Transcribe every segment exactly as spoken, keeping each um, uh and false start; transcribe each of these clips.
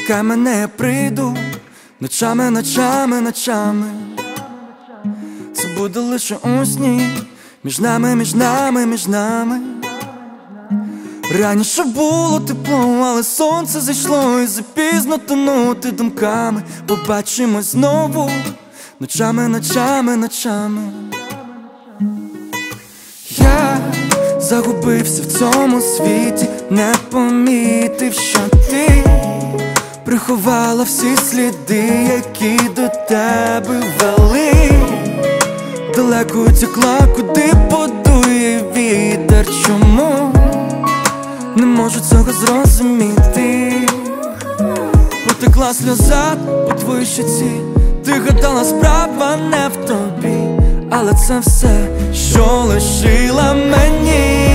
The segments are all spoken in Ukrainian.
Чекай мене, я прийду ночами, ночами, ночами. Це буде лише у сні, між нами, між нами, між нами. Раніше було тепло, але сонце зайшло, і запізно тонути думками. Побачимось знову ночами, ночами, ночами. Я загубився в цьому світі, не помітив, що ти приховала всі сліди, які до тебе вели. Далеко утекла, куди подує вітер. Чому не можу цього зрозуміти? Потекла сльоза по твоїй щоці. Ти гадала, справа не в тобі, але це все, що лишила мені.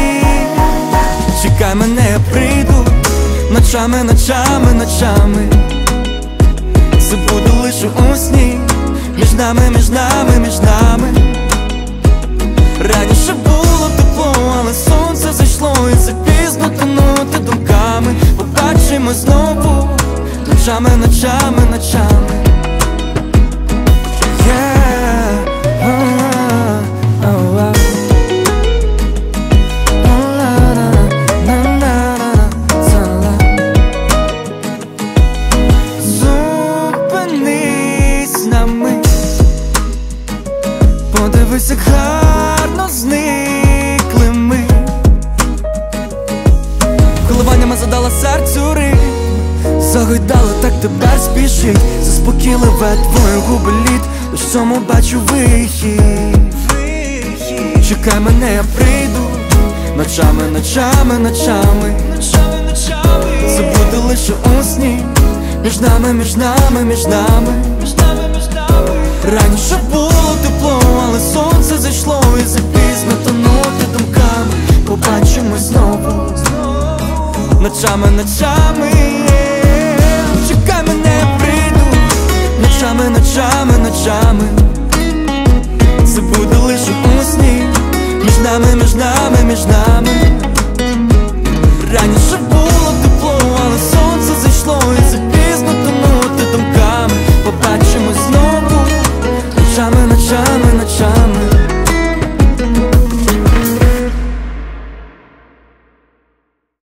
Чекай мене, я прийду ночами, ночами, ночами. Це буде лише у сні, між нами, між нами, між нами. Раніше було тепло, але сонце зайшло, і запізно тонути думками. Побачимось знову ночами, ночами, ночами. Подивись, як гарно зникли ми. Коливаннями задала серцю ритм, загойдала, так тепер спішить. Заспокійливе твої губи лід, лиш в цьому бачу вихід. Чекай мене, я прийду ночами, ночами, ночами. Це буде лише у сні, між нами, між нами, між нами. Раніше було тепло, але сонце зайшло, і запізно тонути думками. Побачимось знову ночами, ночами. Чекай мене, я прийду ночами, ночами, ночами. Це буде лише у сні, між нами, між нами, між нами. Раніше було тепло, але сонце зайшло,